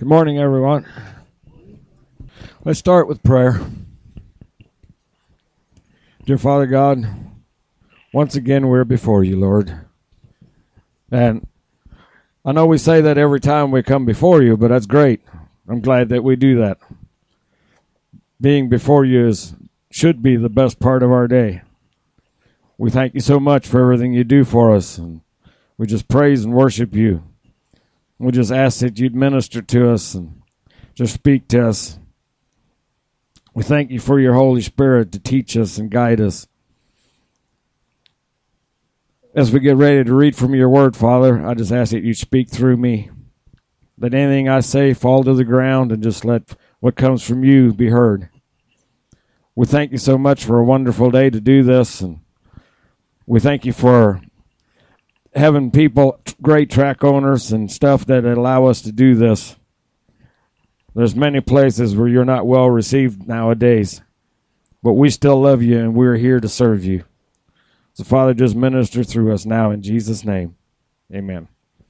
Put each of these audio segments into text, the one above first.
Good morning, everyone. Let's start with prayer. Dear Father God, once again we're before you, Lord. And I know we say that every time we come before you, but that's great. I'm glad that we do that. Being before you should be the best part of our day. We thank you so much for everything you do for us, and we just praise and worship you. We just ask that you'd minister to us and just speak to us. We thank you for your Holy Spirit to teach us and guide us. As we get ready to read from your word, Father, I just ask that you speak through me. Let anything I say fall to the ground and just let what comes from you be heard. We thank you so much for a wonderful day to do this, and we thank you for having people, great track owners and stuff that allow us to do this. There's many places where you're not well received nowadays, but we still love you and we're here to serve you. So Father, just minister through us now in Jesus' name. Amen.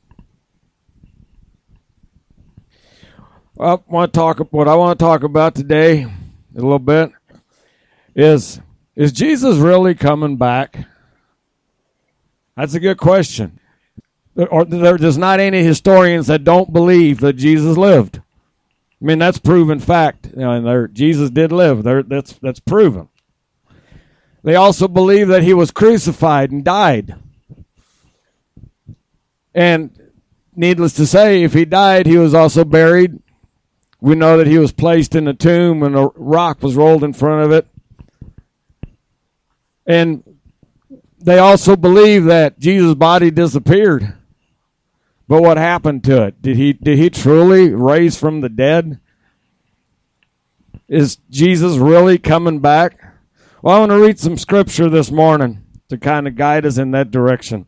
What I want to talk about today a little bit is Jesus really coming back? That's a good question. There's not any historians that don't believe that Jesus lived. I mean, that's proven fact. Jesus did live. That's proven. They also believe that he was crucified and died. And needless to say, if he died, he was also buried. We know that he was placed in a tomb and a rock was rolled in front of it. And they also believe that Jesus' body disappeared. But what happened to it? Did he truly rise from the dead? Is Jesus really coming back? Well, I want to read some scripture this morning to kind of guide us in that direction.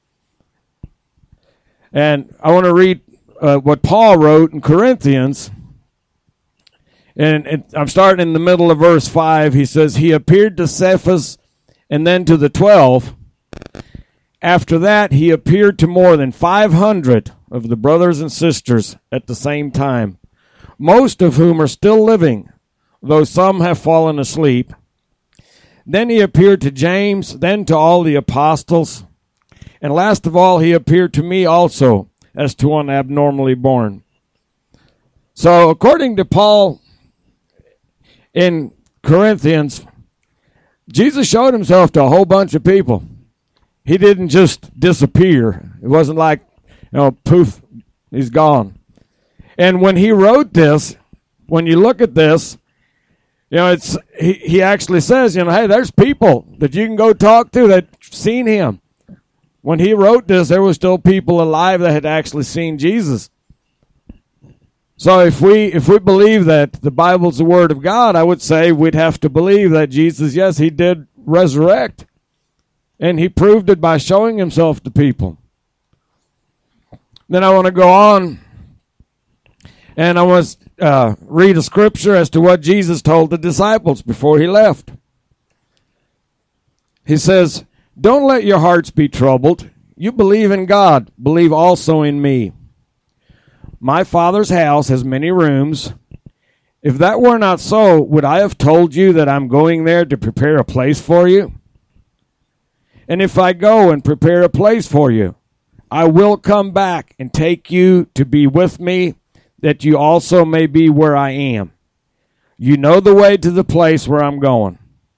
And I want to read what Paul wrote in Corinthians. And I'm starting in the middle of verse 5. He says, he appeared to Cephas and then to the 12. After that, he appeared to more than 500 of the brothers and sisters at the same time, most of whom are still living, though some have fallen asleep. Then he appeared to James, then to all the apostles, and last of all, he appeared to me also, as to one abnormally born. So, according to Paul in Corinthians, Jesus showed himself to a whole bunch of people. He didn't just disappear. It wasn't like, poof, he's gone. And when he wrote this, when you look at this, he actually says, hey, there's people that you can go talk to that seen him. When he wrote this, there were still people alive that had actually seen Jesus. So if we believe that the Bible's the Word of God, I would say we'd have to believe that Jesus, yes, he did resurrect. And he proved it by showing himself to people. Then I want to go on, and I want to read a scripture as to what Jesus told the disciples before he left. He says, don't let your hearts be troubled. You believe in God, believe also in me. My Father's house has many rooms. If that were not so, would I have told you that I'm going there to prepare a place for you? And if I go and prepare a place for you, I will come back and take you to be with me, that you also may be where I am. You know the way to the place where I'm going.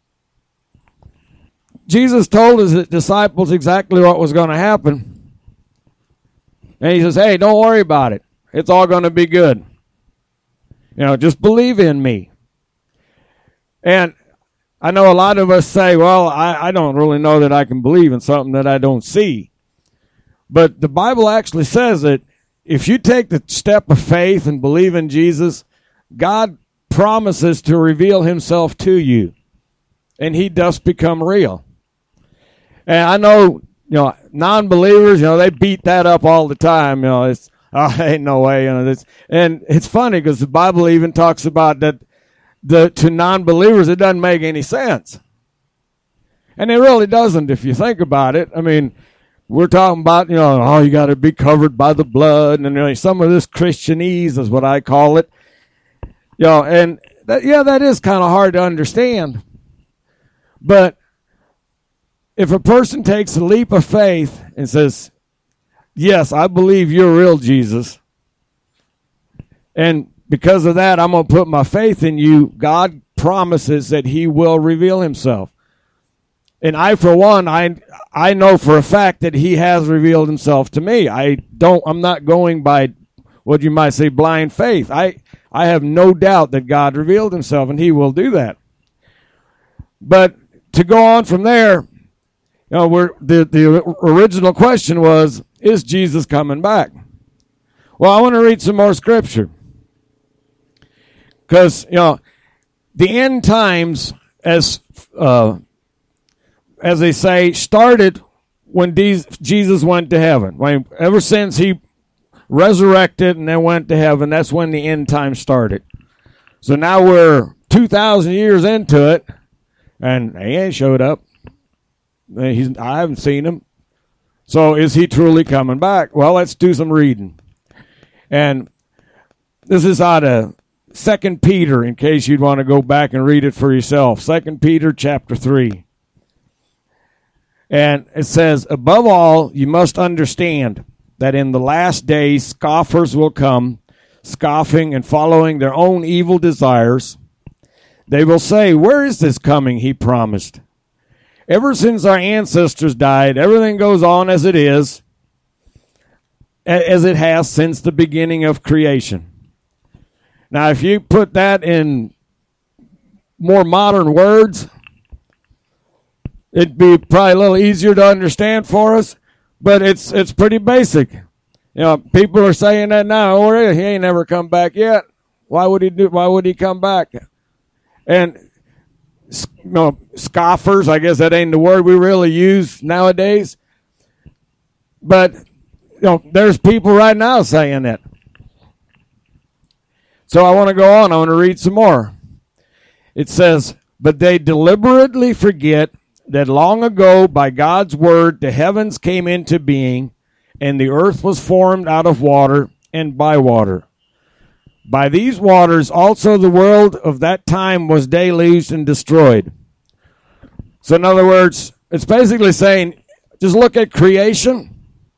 Jesus told his disciples exactly what was going to happen. And he says, hey, don't worry about it. It's all going to be good. Just believe in me. And I know a lot of us say, well, I don't really know that I can believe in something that I don't see. But the Bible actually says that if you take the step of faith and believe in Jesus, God promises to reveal himself to you. And he does become real. And I know, non-believers, they beat that up all the time. Ain't no way. And it's funny because the Bible even talks about that to non-believers, it doesn't make any sense. And it really doesn't if you think about it. I mean, we're talking about, you got to be covered by the blood, and some of this Christianese is what I call it. And that is kind of hard to understand. But if a person takes a leap of faith and says, yes, I believe you're real, Jesus, and because of that, I'm going to put my faith in you, God promises that he will reveal himself. And I, for one, I know for a fact that he has revealed himself to me. I'm not going by what you might say blind faith. I have no doubt that God revealed himself, and he will do that. But to go on from there, the original question was, is Jesus coming back? Well, I want to read some more scripture. Because, the end times, as they say, started when Jesus went to heaven. Ever since he resurrected and then went to heaven, that's when the end time started. So now we're 2,000 years into it, and he ain't showed up. I haven't seen him. So is he truly coming back? Well, let's do some reading. And this is out of 2 Peter, in case you'd want to go back and read it for yourself. 2 Peter chapter 3. And it says, above all, you must understand that in the last days scoffers will come, scoffing and following their own evil desires. They will say, where is this coming he promised? Ever since our ancestors died, everything goes on as it is, as it has since the beginning of creation. Now, if you put that in more modern words, it'd be probably a little easier to understand for us, but it's pretty basic. People are saying that now. Oh, he ain't never come back yet. Why would he come back? And scoffers, I guess that ain't the word we really use nowadays. But there's people right now saying that. So I want to go on. I want to read some more. It says, but they deliberately forget that long ago by God's word the heavens came into being, and the earth was formed out of water and by water. By these waters also the world of that time was deluged and destroyed. So in other words, it's basically saying, just look at creation,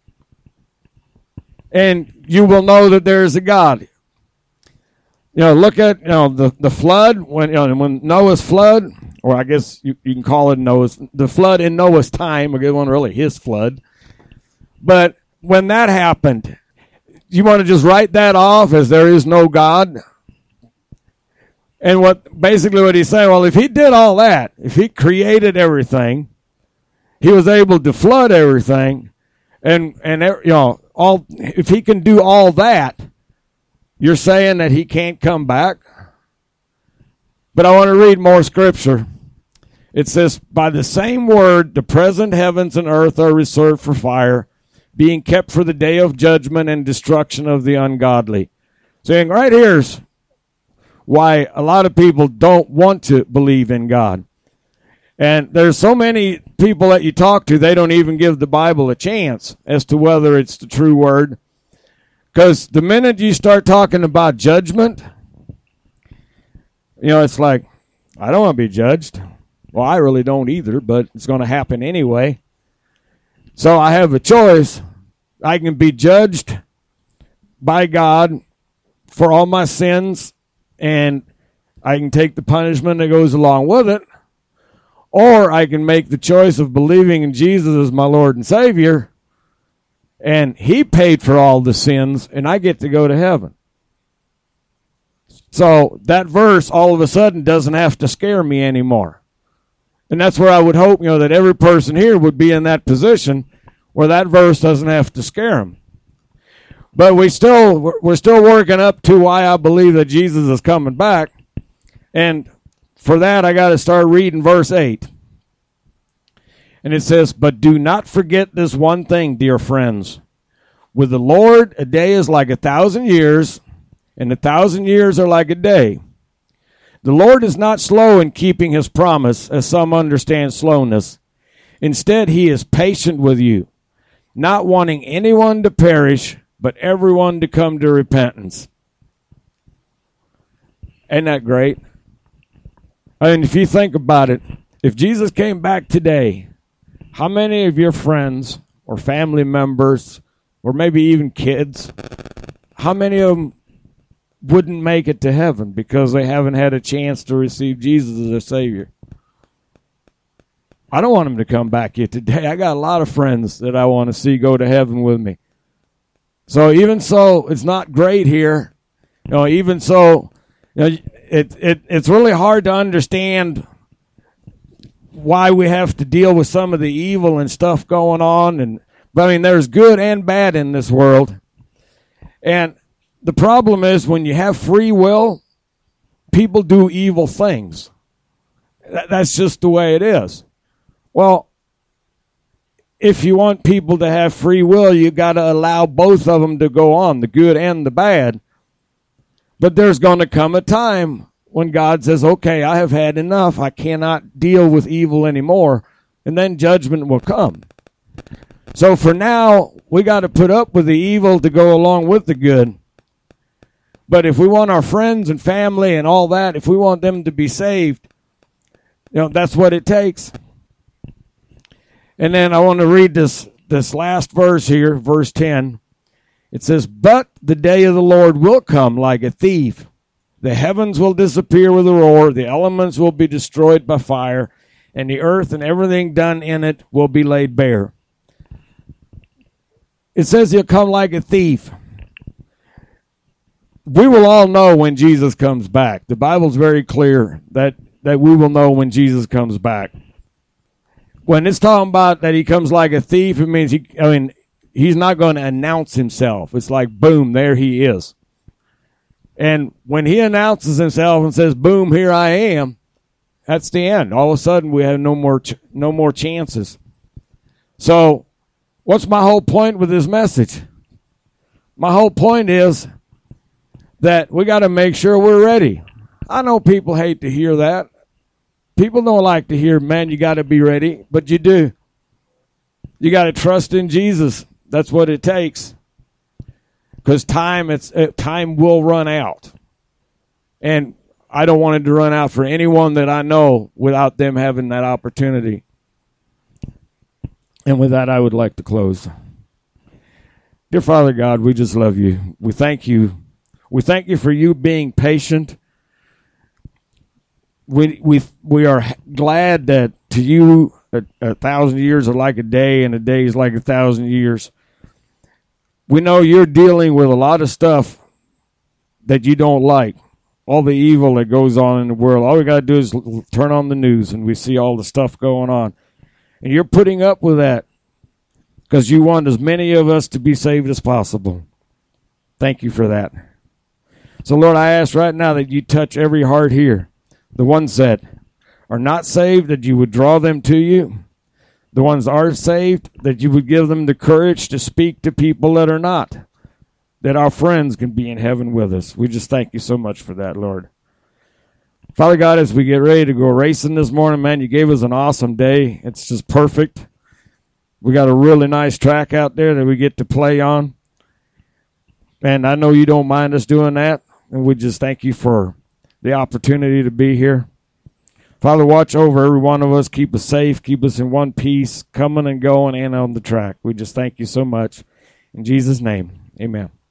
and you will know that there is a God. Look at the flood when Noah's flood, or I guess you can call it the flood in Noah's time. It wasn't really his flood, but when that happened, you want to just write that off as there is no God. And what he's saying, well, if he did all that, if he created everything, he was able to flood everything, and if he can do all that, you're saying that he can't come back? But I want to read more scripture. It says, by the same word, the present heavens and earth are reserved for fire, being kept for the day of judgment and destruction of the ungodly. Saying right here's why a lot of people don't want to believe in God. And there's so many people that you talk to, they don't even give the Bible a chance as to whether it's the true word. Because the minute you start talking about judgment, it's like, I don't want to be judged. Well, I really don't either, but it's going to happen anyway. So I have a choice. I can be judged by God for all my sins, and I can take the punishment that goes along with it, or I can make the choice of believing in Jesus as my Lord and Savior, and he paid for all the sins, and I get to go to heaven. So that verse all of a sudden doesn't have to scare me anymore. And that's where I would hope, that every person here would be in that position where that verse doesn't have to scare them. But we're still working up to why I believe that Jesus is coming back. And for that, I got to start reading verse 8. And it says, but do not forget this one thing, dear friends. With the Lord, a day is like 1,000 years, and 1,000 years are like a day. The Lord is not slow in keeping his promise, as some understand slowness. Instead, he is patient with you, not wanting anyone to perish, but everyone to come to repentance. Ain't that great? I mean, if you think about it, if Jesus came back today, how many of your friends or family members, or maybe even kids, how many of them wouldn't make it to heaven because they haven't had a chance to receive Jesus as their Savior? I don't want them to come back here today. I got a lot of friends that I want to see go to heaven with me. So even so, it's not great here. Even so, it's really hard to understand why we have to deal with some of the evil and stuff going on. But I mean, there's good and bad in this world. And the problem is when you have free will, people do evil things. That's just the way it is. Well, if you want people to have free will, you got to allow both of them to go on, the good and the bad. But there's going to come a time when God says, okay, I have had enough. I cannot deal with evil anymore. And then judgment will come. So for now, we got to put up with the evil to go along with the good. But if we want our friends and family and all that, if we want them to be saved, that's what it takes. And then I want to read this last verse here, verse 10. It says, but the day of the Lord will come like a thief. The heavens will disappear with a roar. The elements will be destroyed by fire. And the earth and everything done in it will be laid bare. It says he'll come like a thief. We will all know when Jesus comes back. The Bible's very clear that we will know when Jesus comes back. When it's talking about that he comes like a thief, it means he's not going to announce himself. It's like, boom, there he is. And when he announces himself and says, boom, here I am, that's the end. All of a sudden, we have no more chances. So, what's my whole point with this message? My whole point is that we got to make sure we're ready. I know people hate to hear that. People don't like to hear, man, you got to be ready, but you do. You got to trust in Jesus. That's what it takes. Because time will run out. And I don't want it to run out for anyone that I know without them having that opportunity. And with that, I would like to close. Dear Father God, we just love you. We thank you. We thank you for you being patient. We are glad that to you a 1,000 years are like a day, and a day is like 1,000 years. We know you're dealing with a lot of stuff that you don't like, all the evil that goes on in the world. All we got to do is turn on the news, and we see all the stuff going on. And you're putting up with that because you want as many of us to be saved as possible. Thank you for that. So, Lord, I ask right now that you touch every heart here. The ones that are not saved, that you would draw them to you. The ones that are saved, that you would give them the courage to speak to people that are not, that our friends can be in heaven with us. We just thank you so much for that, Lord. Father God, as we get ready to go racing this morning, man, you gave us an awesome day. It's just perfect. We got a really nice track out there that we get to play on. And I know you don't mind us doing that. And we just thank you for the opportunity to be here. Father, watch over every one of us. Keep us safe. Keep us in one piece, coming and going and on the track. We just thank you so much. In Jesus' name, amen.